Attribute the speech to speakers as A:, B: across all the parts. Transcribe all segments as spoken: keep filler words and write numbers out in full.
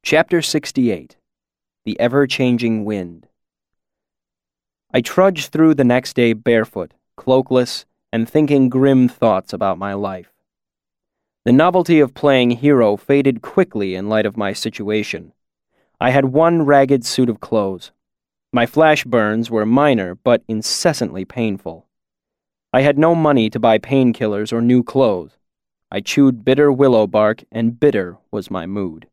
A: Chapter sixty-eight. The Ever-Changing Wind. I trudged through the next day barefoot, cloakless, and thinking grim thoughts about my life. The novelty of playing hero faded quickly in light of my situation. I had one ragged suit of clothes. My flash burns were minor but incessantly painful. I had no money to buy painkillers or new clothes. I chewed bitter willow bark, and bitter was my mood.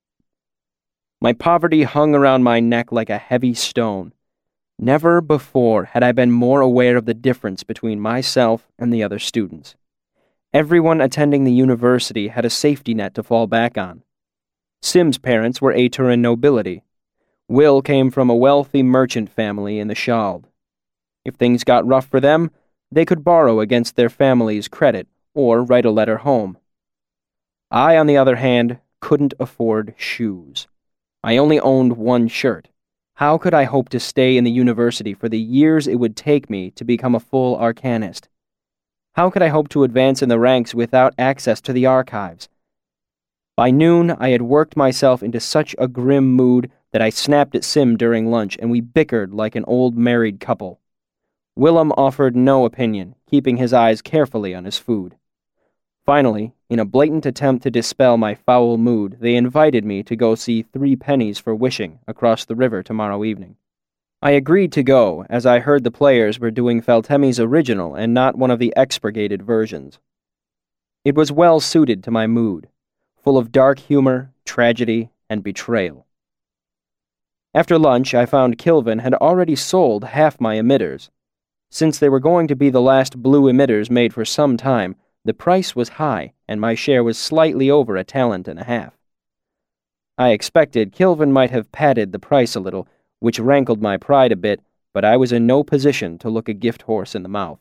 A: My poverty hung around my neck like a heavy stone. Never before had I been more aware of the difference between myself and the other students. Everyone attending the university had a safety net to fall back on. Sim's parents were Aturan nobility. Will came from a wealthy merchant family in the Shald. If things got rough for them, they could borrow against their family's credit or write a letter home. I, on the other hand, couldn't afford shoes. I only owned one shirt. How could I hope to stay in the university for the years it would take me to become a full arcanist? How could I hope to advance in the ranks without access to the archives? By noon, I had worked myself into such a grim mood that I snapped at Sim during lunch, and we bickered like an old married couple. Willem offered no opinion, keeping his eyes carefully on his food. Finally, in a blatant attempt to dispel my foul mood, they invited me to go see Three Pennies for Wishing across the river tomorrow evening. I agreed to go, as I heard the players were doing Feltemi's original and not one of the expurgated versions. It was well suited to my mood, full of dark humor, tragedy, and betrayal. After lunch, I found Kilvin had already sold half my emitters. Since they were going to be the last blue emitters made for some time, the price was high, and my share was slightly over a talent and a half. I expected Kilvin might have padded the price a little, which rankled my pride a bit, but I was in no position to look a gift horse in the mouth.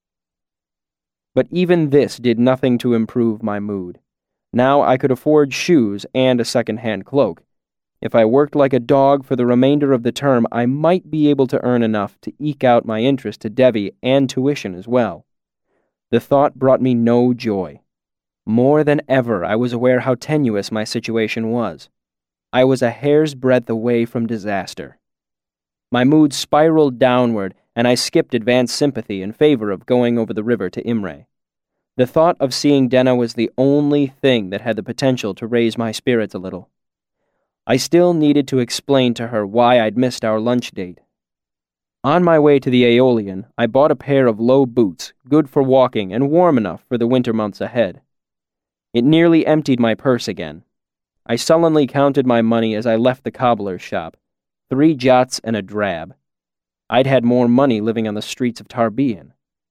A: But even this did nothing to improve my mood. Now I could afford shoes and a second-hand cloak. If I worked like a dog for the remainder of the term, I might be able to earn enough to eke out my interest to Devi and tuition as well. The thought brought me no joy. More than ever, I was aware how tenuous my situation was. I was a hair's breadth away from disaster. My mood spiraled downward, and I skipped advanced sympathy in favor of going over the river to Imre. The thought of seeing Denna was the only thing that had the potential to raise my spirits a little. I still needed to explain to her why I'd missed our lunch date. On my way to the Aeolian, I bought a pair of low boots, good for walking and warm enough for the winter months ahead. It nearly emptied my purse again. I sullenly counted my money as I left the cobbler's shop. Three jots and a drab. I'd had more money living on the streets of Tarbean.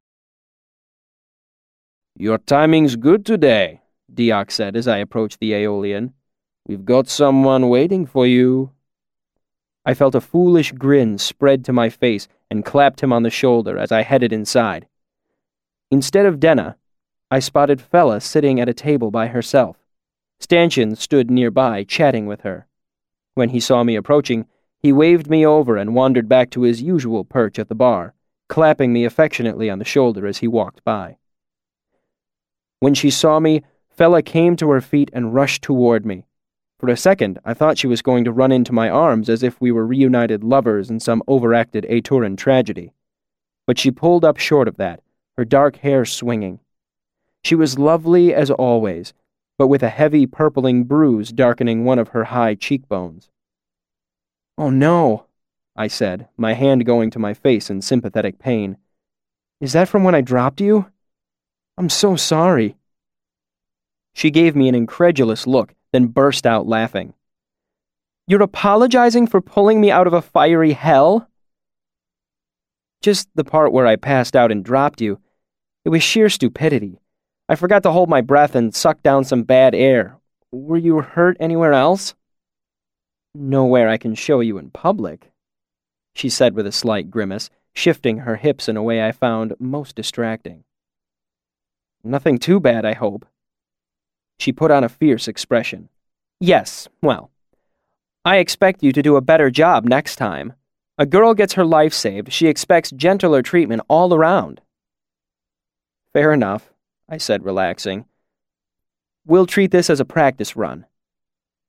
A: "Your timing's good today," Diok said as I approached the Aeolian. "We've got someone waiting for you." I felt a foolish grin spread to my face and clapped him on the shoulder as I headed inside. Instead of Denna, I spotted Fela sitting at a table by herself. Stanchion stood nearby, chatting with her. When he saw me approaching, he waved me over and wandered back to his usual perch at the bar, clapping me affectionately on the shoulder as he walked by. When she saw me, Fela came to her feet and rushed toward me. For a second, I thought she was going to run into my arms as if we were reunited lovers in some overacted Aturan tragedy. But she pulled up short of that, her dark hair swinging. She was lovely as always, but with a heavy purpling bruise darkening one of her high cheekbones. "Oh no," I said, my hand going to my face in sympathetic pain. "Is that from when I dropped you? I'm so sorry." She gave me an incredulous look, then burst out laughing. "You're apologizing for pulling me out of a fiery hell?" "Just the part where I passed out and dropped you. It was sheer stupidity. I forgot to hold my breath and suck down some bad air. Were you hurt anywhere else?" "Nowhere I can show you in public," she said with a slight grimace, shifting her hips in a way I found most distracting. "Nothing too bad, I hope." She put on a fierce expression. "Yes, well, I expect you to do a better job next time. A girl gets her life saved, she expects gentler treatment all around." "Fair enough," I said, relaxing. "We'll treat this as a practice run."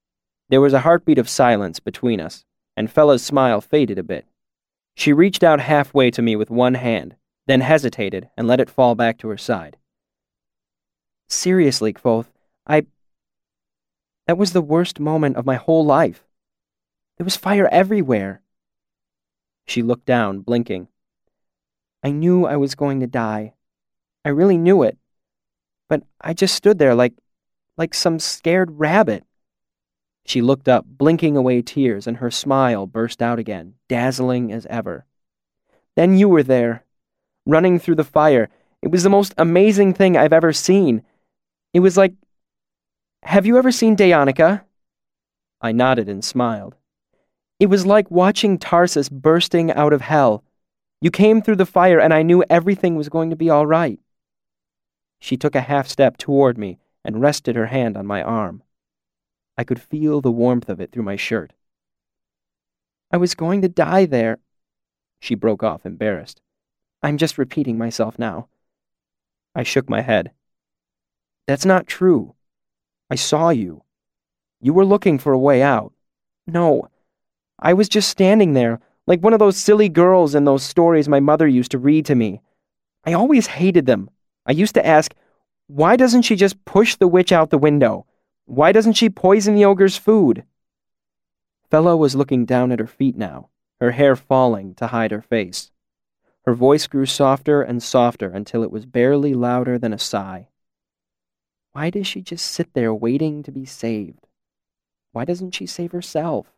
A: There was a heartbeat of silence between us, and Fella's smile faded a bit. She reached out halfway to me with one hand, then hesitated and let it fall back to her side. Seriously, Kvothe, I... That was the worst moment of my whole life. There was fire everywhere. She looked down, blinking. I knew I was going to die. I really knew it. But I just stood there like, like some scared rabbit. She looked up, blinking away tears, and her smile burst out again, dazzling as ever. Then you were there, running through the fire. It was the most amazing thing I've ever seen. It was like... Have you ever seen Dayonica? I nodded and smiled. It was like watching Tarsus bursting out of hell. You came through the fire and I knew everything was going to be all right. She took a half step toward me and rested her hand on my arm. I could feel the warmth of it through my shirt. I was going to die there. She broke off, embarrassed. I'm just repeating myself now. I shook my head. That's not true. I saw you. You were looking for a way out. No, I was just standing there, like one of those silly girls in those stories my mother used to read to me. I always hated them. I used to ask, why doesn't she just push the witch out the window? Why doesn't she poison the ogre's food? Fella was looking down at her feet now, her hair falling to hide her face. Her voice grew softer and softer until it was barely louder than a sigh. Why does she just sit there waiting to be saved? Why doesn't she save herself?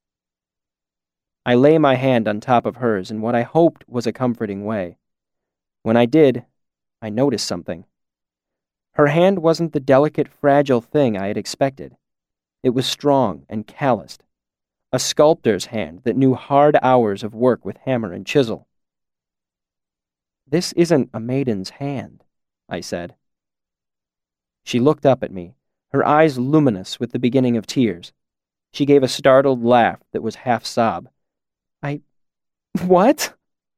A: I lay my hand on top of hers in what I hoped was a comforting way. When I did, I noticed something. Her hand wasn't the delicate, fragile thing I had expected. It was strong and calloused. A sculptor's hand that knew hard hours of work with hammer and chisel. This isn't a maiden's hand, I said. She looked up at me, her eyes luminous with the beginning of tears. She gave a startled laugh that was half sob. I... What?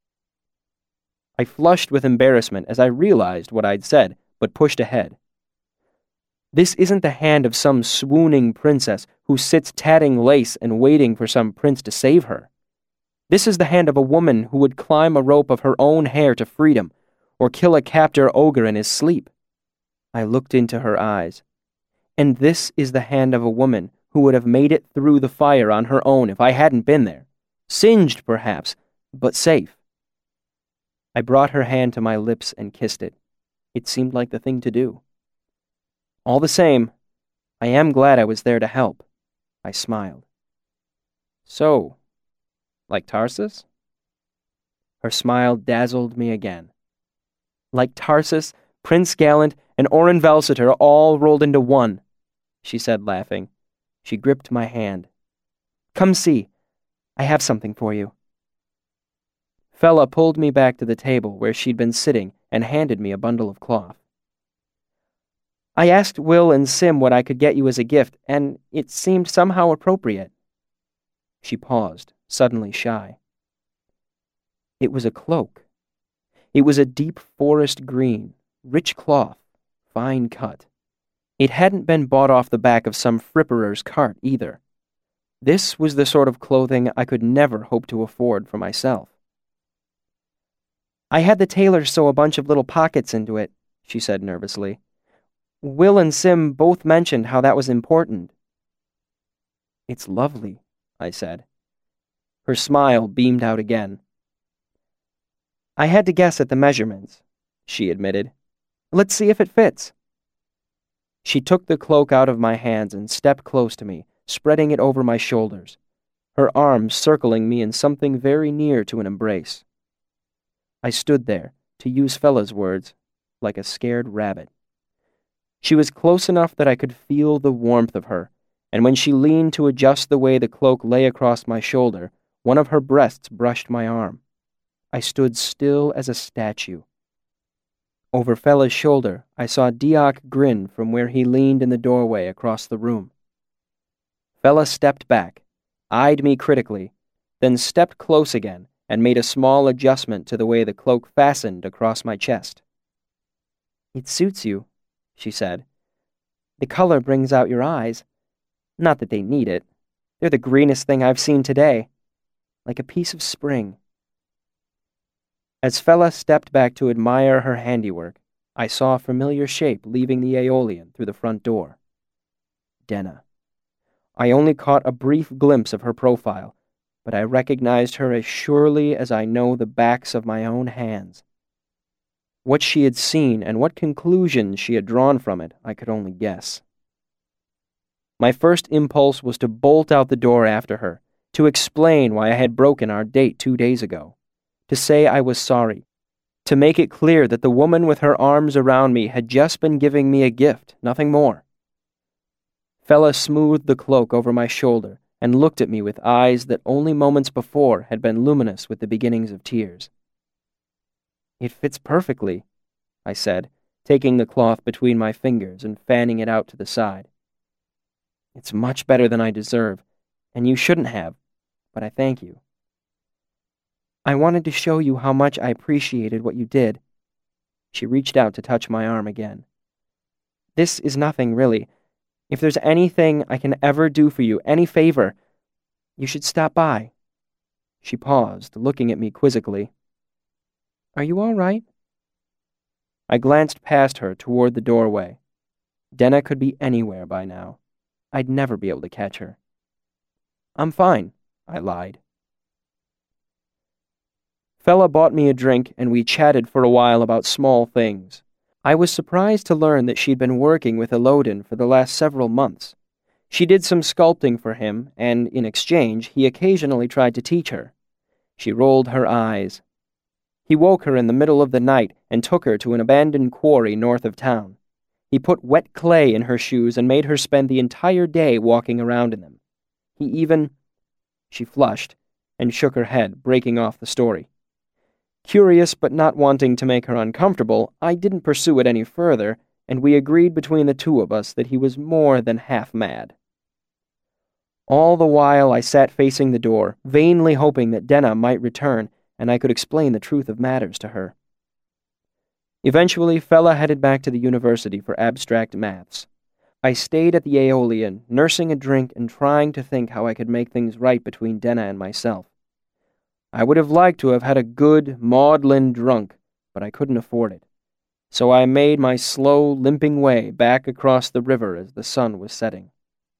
A: I flushed with embarrassment as I realized what I'd said, but pushed ahead. This isn't the hand of some swooning princess who sits tatting lace and waiting for some prince to save her. This is the hand of a woman who would climb a rope of her own hair to freedom, or kill a captor ogre in his sleep. I looked into her eyes. And this is the hand of a woman who would have made it through the fire on her own if I hadn't been there. Singed, perhaps, but safe. I brought her hand to my lips and kissed it. It seemed like the thing to do. All the same, I am glad I was there to help. I smiled. So, like Tarsus? Her smile dazzled me again. Like Tarsus, Prince Gallant, and Orin Velseter all rolled into one, she said, laughing. She gripped my hand. Come see. I have something for you. Fella pulled me back to the table where she'd been sitting and handed me a bundle of cloth. I asked Will and Sim what I could get you as a gift, and it seemed somehow appropriate. She paused, suddenly shy. It was a cloak. It was a deep forest green, rich cloth, fine cut. It hadn't been bought off the back of some fripperer's cart either. This was the sort of clothing I could never hope to afford for myself. I had the tailor sew a bunch of little pockets into it, she said nervously. Will and Sim both mentioned how that was important. It's lovely, I said. Her smile beamed out again. I had to guess at the measurements, she admitted. Let's see if it fits. She took the cloak out of my hands and stepped close to me, spreading it over my shoulders, her arms circling me in something very near to an embrace. I stood there, to use Fella's words, like a scared rabbit. She was close enough that I could feel the warmth of her, and when she leaned to adjust the way the cloak lay across my shoulder, one of her breasts brushed my arm. I stood still as a statue. Over Fella's shoulder, I saw Deoch grin from where he leaned in the doorway across the room. Fella stepped back, eyed me critically, then stepped close again and made a small adjustment to the way the cloak fastened across my chest. It suits you, she said. The color brings out your eyes. Not that they need it. They're the greenest thing I've seen today, like a piece of spring. As Fela stepped back to admire her handiwork, I saw a familiar shape leaving the Aeolian through the front door. Denna. I only caught a brief glimpse of her profile, but I recognized her as surely as I know the backs of my own hands. What she had seen and what conclusions she had drawn from it, I could only guess. My first impulse was to bolt out the door after her, to explain why I had broken our date two days ago, to say I was sorry, to make it clear that the woman with her arms around me had just been giving me a gift, nothing more. Fela smoothed the cloak over my shoulder and looked at me with eyes that only moments before had been luminous with the beginnings of tears. "It fits perfectly," I said, taking the cloth between my fingers and fanning it out to the side. "It's much better than I deserve, and you shouldn't have, but I thank you. I wanted to show you how much I appreciated what you did." She reached out to touch my arm again. "This is nothing, really. If there's anything I can ever do for you, any favor, you should stop by." She paused, looking at me quizzically. "Are you all right?" I glanced past her toward the doorway. Denna could be anywhere by now. I'd never be able to catch her. "I'm fine," I lied. Fela bought me a drink, and we chatted for a while about small things. I was surprised to learn that she'd been working with Elodin for the last several months. She did some sculpting for him, and in exchange, he occasionally tried to teach her. She rolled her eyes. He woke her in the middle of the night and took her to an abandoned quarry north of town. He put wet clay in her shoes and made her spend the entire day walking around in them. He even... She flushed and shook her head, breaking off the story. Curious but not wanting to make her uncomfortable, I didn't pursue it any further, and we agreed between the two of us that he was more than half mad. All the while I sat facing the door, vainly hoping that Denna might return and I could explain the truth of matters to her. Eventually, Fela headed back to the university for abstract maths. I stayed at the Aeolian, nursing a drink and trying to think how I could make things right between Denna and myself. I would have liked to have had a good, maudlin drunk, but I couldn't afford it. So I made my slow, limping way back across the river as the sun was setting.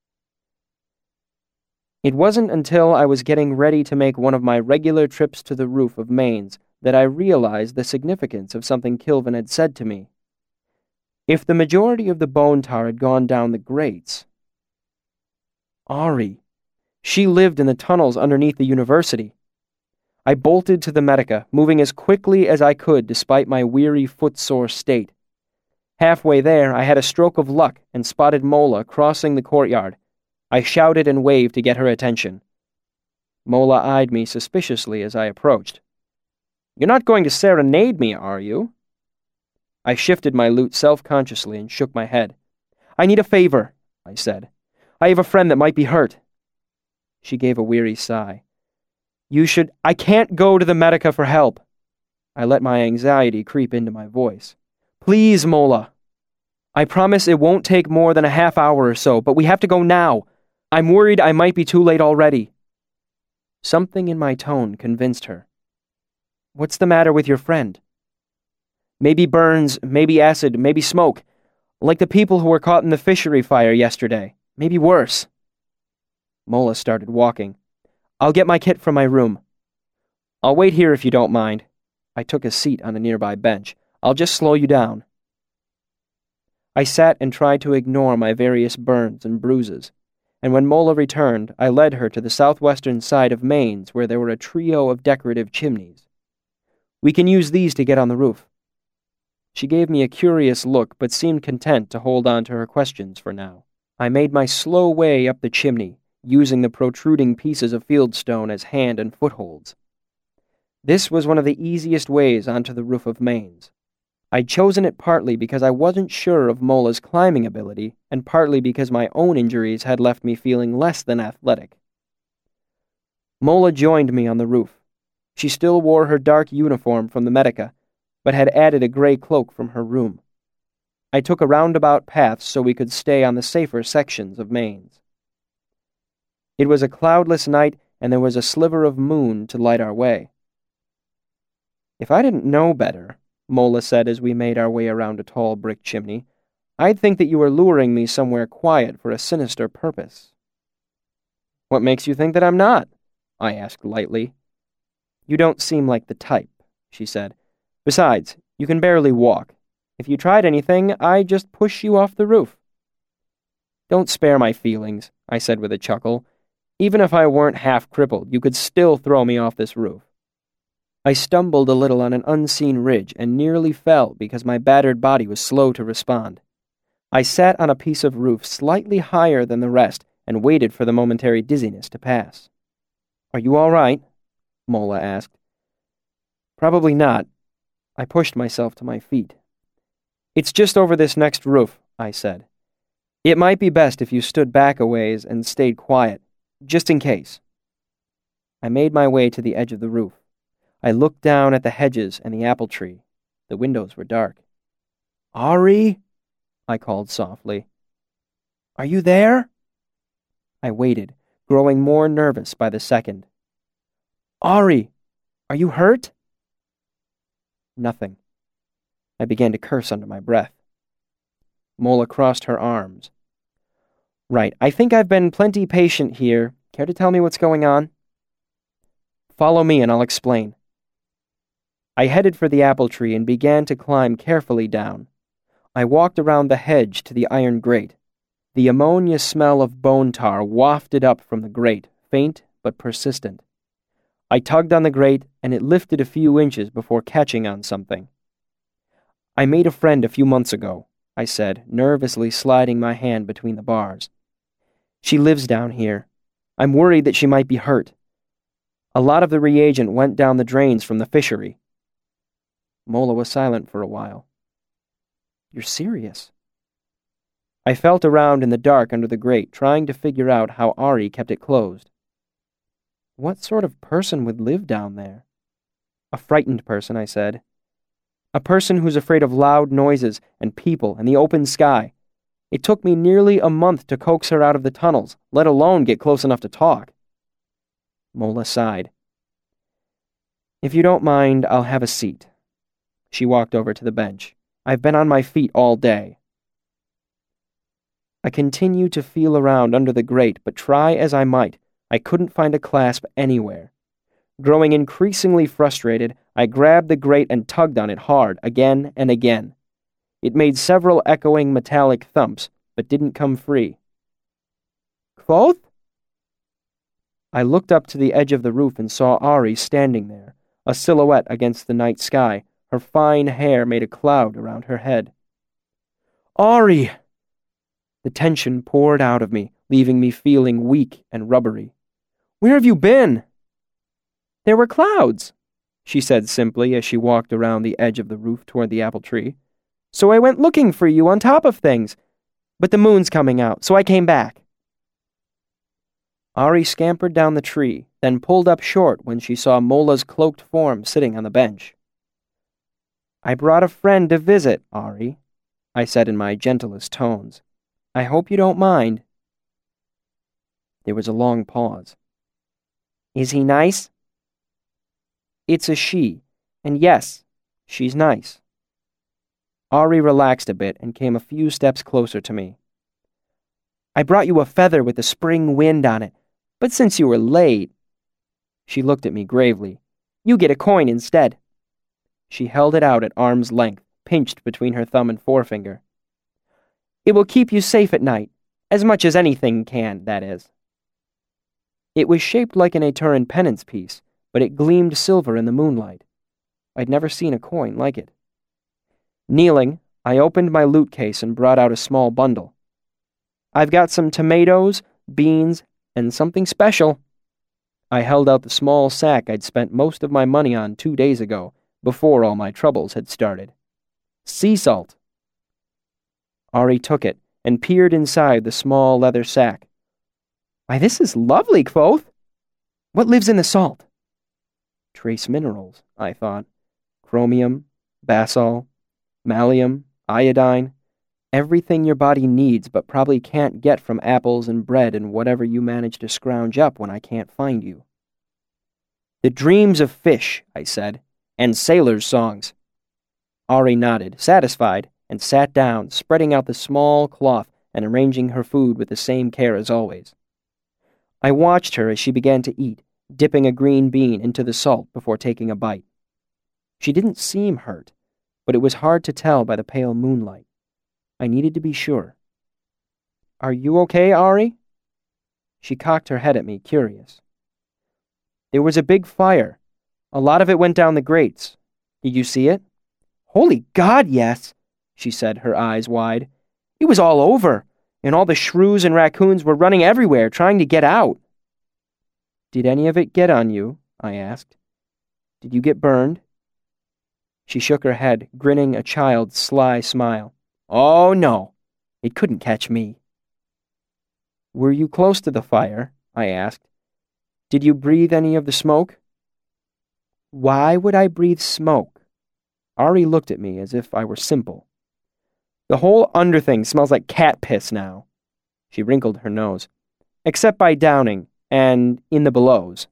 A: It wasn't until I was getting ready to make one of my regular trips to the roof of Maine's that I realized the significance of something Kilvin had said to me. If the majority of the bone tar had gone down the grates... Ari. She lived in the tunnels underneath the university. I bolted to the Medica, moving as quickly as I could despite my weary, footsore state. Halfway there, I had a stroke of luck and spotted Mola crossing the courtyard. I shouted and waved to get her attention. Mola eyed me suspiciously as I approached. "You're not going to serenade me, are you?" I shifted my lute self-consciously and shook my head. "I need a favor," I said. "I have a friend that might be hurt." She gave a weary sigh. You should... I can't go to the Medica for help." I let my anxiety creep into my voice. "Please, Mola. I promise it won't take more than a half hour or so, but we have to go now. I'm worried I might be too late already." Something in my tone convinced her. "What's the matter with your friend?" "Maybe burns, maybe acid, maybe smoke. Like the people who were caught in the fishery fire yesterday. Maybe worse." Mola started walking. "I'll get my kit from my room." "I'll wait here if you don't mind." I took a seat on a nearby bench. "I'll just slow you down." I sat and tried to ignore my various burns and bruises, and when Mola returned, I led her to the southwestern side of Maine's where there were a trio of decorative chimneys. "We can use these to get on the roof." She gave me a curious look, but seemed content to hold on to her questions for now. I made my slow way up the chimney, using the protruding pieces of fieldstone as hand and footholds. This was one of the easiest ways onto the roof of Maine's. I'd chosen it partly because I wasn't sure of Mola's climbing ability, and partly because my own injuries had left me feeling less than athletic. Mola joined me on the roof. She still wore her dark uniform from the Medica, but had added a gray cloak from her room. I took a roundabout path so we could stay on the safer sections of Maine's. It was a cloudless night, and there was a sliver of moon to light our way. "If I didn't know better," Mola said as we made our way around a tall brick chimney, "I'd think that you were luring me somewhere quiet for a sinister purpose." "What makes you think that I'm not?" I asked lightly. "You don't seem like the type," she said. "Besides, you can barely walk. If you tried anything, I'd just push you off the roof." "Don't spare my feelings," I said with a chuckle. "Even if I weren't half crippled, you could still throw me off this roof." I stumbled a little on an unseen ridge and nearly fell because my battered body was slow to respond. I sat on a piece of roof slightly higher than the rest and waited for the momentary dizziness to pass. "Are you all right?" Mola asked. "Probably not." I pushed myself to my feet. "It's just over this next roof," I said. "It might be best if you stood back a ways and stayed quiet, just in case." I made my way to the edge of the roof. I looked down at the hedges and the apple tree. The windows were dark. "Ari?" I called softly. "Are you there?" I waited, growing more nervous by the second. "Ari, are you hurt?" Nothing. I began to curse under my breath. Mola crossed her arms. "Right, I think I've been plenty patient here. Care to tell me what's going on?" "Follow me and I'll explain." I headed for the apple tree and began to climb carefully down. I walked around the hedge to the iron grate. The ammonia smell of bone tar wafted up from the grate, faint but persistent. I tugged on the grate, and it lifted a few inches before catching on something. "I made a friend a few months ago," I said, nervously sliding my hand between the bars. "She lives down here. I'm worried that she might be hurt. A lot of the reagent went down the drains from the fishery." Mola was silent for a while. "You're serious?" I felt around in the dark under the grate, trying to figure out how Ari kept it closed. What sort of person would live down there? "A frightened person," I said. "A person who's afraid of loud noises and people and the open sky. It took me nearly a month to coax her out of the tunnels, let alone get close enough to talk." Mola sighed. "If you don't mind, I'll have a seat." She walked over to the bench. "I've been on my feet all day." I continued to feel around under the grate, but try as I might, I couldn't find a clasp anywhere. Growing increasingly frustrated, I grabbed the grate and tugged on it hard, again and again. It made several echoing metallic thumps, but didn't come free. "Kvothe?" I looked up to the edge of the roof and saw Ari standing there, a silhouette against the night sky. Her fine hair made a cloud around her head. "Ari!" The tension poured out of me, leaving me feeling weak and rubbery. "Where have you been?" "There were clouds," she said simply as she walked around the edge of the roof toward the apple tree. "So I went looking for you on top of things. But the moon's coming out, so I came back." Ari scampered down the tree, then pulled up short when she saw Mola's cloaked form sitting on the bench. "I brought a friend to visit, Ari," I said in my gentlest tones. "I hope you don't mind." There was a long pause. "Is he nice?" "It's a she, and yes, she's nice." Ari relaxed a bit and came a few steps closer to me. "I brought you a feather with the spring wind on it, but since you were late..." She looked at me gravely. "You get a coin instead." She held it out at arm's length, pinched between her thumb and forefinger. "It will keep you safe at night, as much as anything can, that is." It was shaped like an Aturan penance piece, but it gleamed silver in the moonlight. I'd never seen a coin like it. Kneeling, I opened my loot case and brought out a small bundle. "I've got some tomatoes, beans, and something special." I held out the small sack I'd spent most of my money on two days ago, before all my troubles had started. "Sea salt." Ari took it and peered inside the small leather sack. "Why, this is lovely, Kvothe. What lives in the salt?" Trace minerals, I thought. Chromium, basalt, malleum, iodine. Everything your body needs but probably can't get from apples and bread and whatever you manage to scrounge up when I can't find you. The dreams of fish, I said, and sailors' songs. Ari nodded, satisfied, and sat down, spreading out the small cloth and arranging her food with the same care as always. I watched her as she began to eat, dipping a green bean into the salt before taking a bite. She didn't seem hurt, but it was hard to tell by the pale moonlight. I needed to be sure. "Are you okay, Ari?" She cocked her head at me, curious. "There was a big fire. A lot of it went down the grates. Did you see it?" "Holy God, yes," she said, her eyes wide. "It was all over, and all the shrews and raccoons were running everywhere, trying to get out." "Did any of it get on you?" I asked. "Did you get burned?" She shook her head, grinning a child's sly smile. "Oh, no. It couldn't catch me." "Were you close to the fire?" I asked. "Did you breathe any of the smoke?" "Why would I breathe smoke?" Ari looked at me as if I were simple. "The whole underthing smells like cat piss now." She wrinkled her nose. "Except by Downing, and in the belows."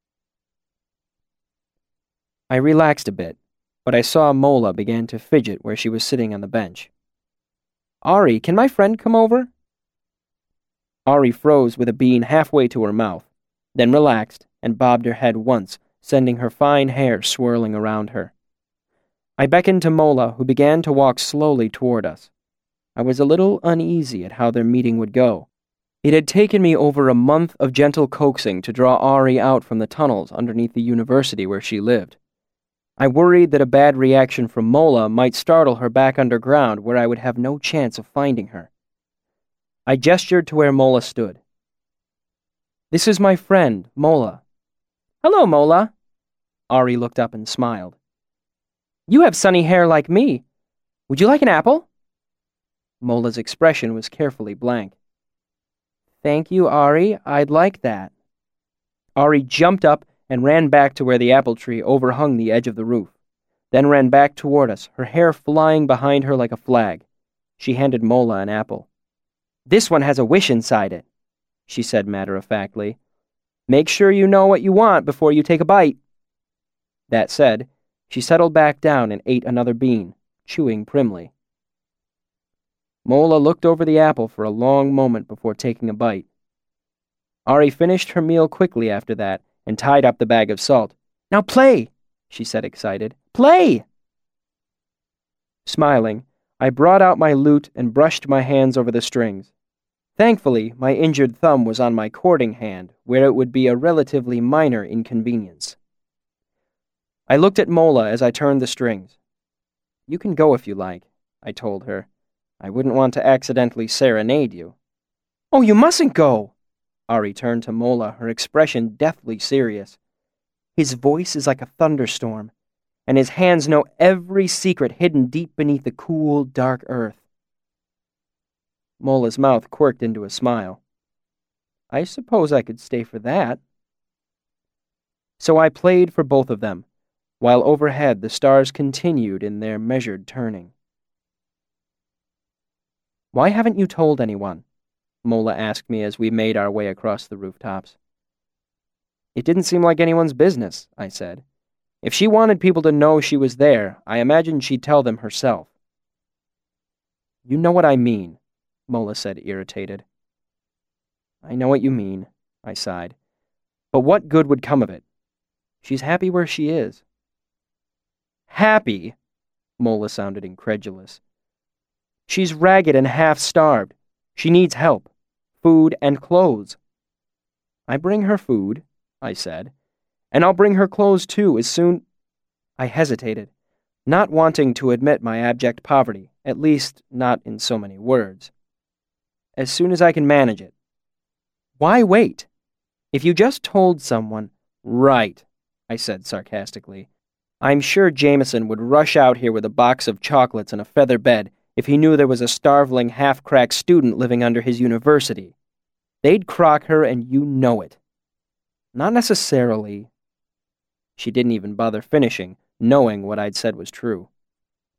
A: I relaxed a bit, but I saw Mola began to fidget where she was sitting on the bench. "Ari, can my friend come over?" Ari froze with a bean halfway to her mouth, then relaxed and bobbed her head once, sending her fine hair swirling around her. I beckoned to Mola, who began to walk slowly toward us. I was a little uneasy at how their meeting would go. It had taken me over a month of gentle coaxing to draw Ari out from the tunnels underneath the university where she lived. I worried that a bad reaction from Mola might startle her back underground where I would have no chance of finding her. I gestured to where Mola stood. "This is my friend, Mola." "Hello, Mola." Ari looked up and smiled. "You have sunny hair like me. Would you like an apple?" Mola's expression was carefully blank. "Thank you, Ari. I'd like that." Ari jumped up and ran back to where the apple tree overhung the edge of the roof, then ran back toward us, her hair flying behind her like a flag. She handed Mola an apple. "This one has a wish inside it," she said matter-of-factly. "Make sure you know what you want before you take a bite." That said, she settled back down and ate another bean, chewing primly. Mola looked over the apple for a long moment before taking a bite. Ari finished her meal quickly after that and tied up the bag of salt. "Now play," she said, excited. "Play!" Smiling, I brought out my lute and brushed my hands over the strings. Thankfully, my injured thumb was on my cording hand, where it would be a relatively minor inconvenience. I looked at Mola as I turned the strings. "You can go if you like," I told her. "I wouldn't want to accidentally serenade you." "Oh, you mustn't go!" Ari turned to Mola, her expression deathly serious. "His voice is like a thunderstorm, and his hands know every secret hidden deep beneath the cool, dark earth." Mola's mouth quirked into a smile. "I suppose I could stay for that." So I played for both of them, while overhead the stars continued in their measured turning. "Why haven't you told anyone?" Mola asked me as we made our way across the rooftops. "It didn't seem like anyone's business," I said. "If she wanted people to know she was there, I imagined she'd tell them herself." "You know what I mean," Mola said, irritated. "I know what you mean," I sighed. "But what good would come of it? She's happy where she is." "Happy?" Mola sounded incredulous. "She's ragged and half-starved. She needs help. Food and clothes." "I bring her food," I said, "and I'll bring her clothes too as soon—" I hesitated, not wanting to admit my abject poverty, at least not in so many words. "As soon as I can manage it." "Why wait? If you just told someone—" "Right," I said sarcastically. "I'm sure Jameson would rush out here with a box of chocolates and a feather bed if he knew there was a starveling, half-cracked student living under his university. They'd crock her, and you know it." "Not necessarily." She didn't even bother finishing, knowing what I'd said was true.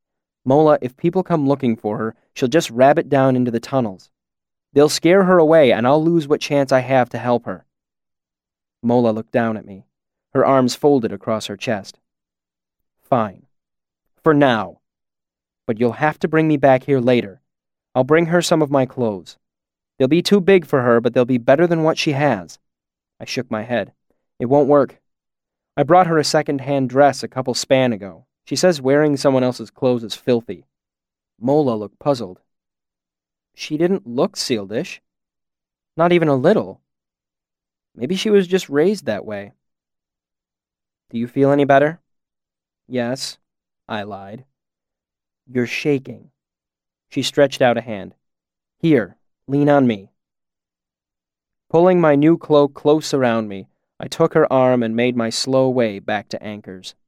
A: Mola, if people come looking for her, she'll just rabbit down into the tunnels. They'll scare her away, and I'll lose what chance I have to help her. Mola looked down at me, her arms folded across her chest. Fine. For now. But you'll have to bring me back here later. I'll bring her some of my clothes. They'll be too big for her, but they'll be better than what she has. I shook my head. It won't work. I brought her a second-hand dress a couple span ago. She says wearing someone else's clothes is filthy. Mola looked puzzled. She didn't look Sealdish. Not even a little. Maybe she was just raised that way. Do you feel any better? Yes, I lied. You're shaking. She stretched out a hand. Here, lean on me. Pulling my new cloak close around me, I took her arm and made my slow way back to Anchor's.